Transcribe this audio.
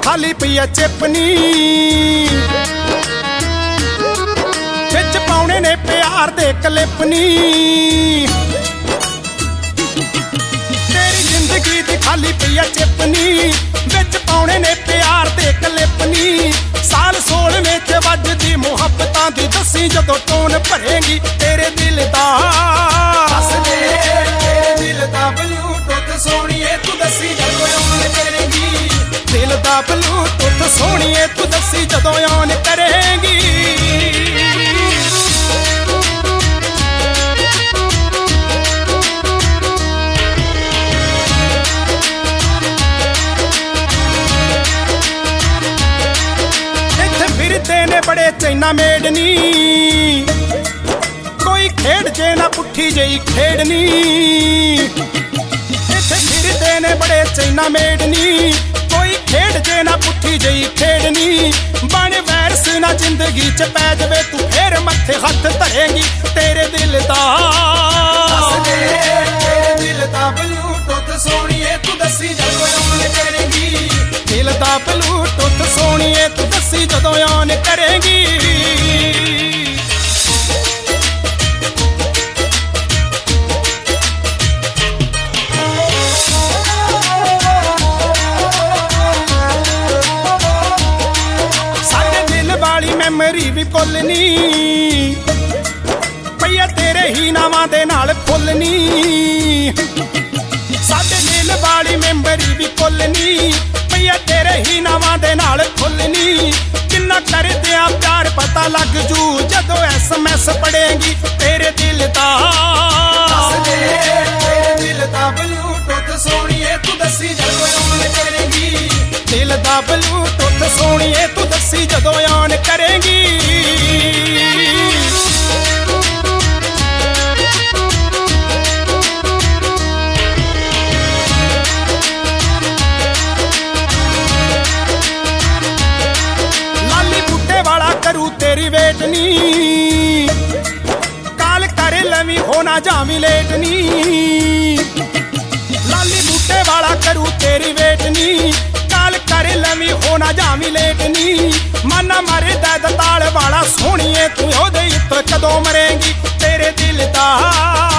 खाली पई है चिपनी विच पाउणे ने प्यार दे कलिपनी तेरी जिंदगी दी खाली पई है चिपनी विच पाउणे ने प्यार दे कलिपनी साल 16वें च वजदी मुहब्बतां दी दसी जदों टोन भरेंगी तेरे दिल दा दस दे तेरे दिल दा ब्लूटूथ सोहणीए तू दसी जदों ऑन करेंगी दिल दा ब्लूटूथ सोहणीए तू दसी जदों ऑन करेंगी ने बड़े चाइना मेडनी कोई खेड जे ना पुठी जई खेडनी इत्थे फिरदे ने बड़े चाइना मेडनी कोई खेड जे ना पुठी जई खेडनी बन वैरस ना जिंदगी च पै जावे तू फिर मत्थे हथ धरेंगी तेरे दिल दा तेरे दिल दा ब्लूटूथ सोहणीए तू दसी जदों ऑन करेंगी दिल दा ब्लूटूथ सोहणीए तू दसी जदों ऑन करेंगी साडे दिल वाली मैमरी भी भुलनी पईया तेरे ही नावां दे नाल फुलनी साडे दिल वाली मैमरी भी भुलनी पईया तेरे ही नावां दे नाल फुलनी किन्ना कर दिया प्यार पता लग जू जदों SMS पढ़ेंगी तेरे दिल दा तेरे दिल दा ब्लूटूथ सोहणीए तू दसी जदों ऑन करेंगी दिल दा ब्लूटूथ सोहणीए तू दसी जदों ऑन करेंगी करू तेरी वेटनी काल करे लवी होना जावी लेटनी लाली बूटे वाला करू तेरी वेटनी काल करे लवी होना जावी लेटनी मना मारे दर्द ताल वाला सोहणीए तू ओदे उत्ते कदों मरेंगी तेरे दिल दा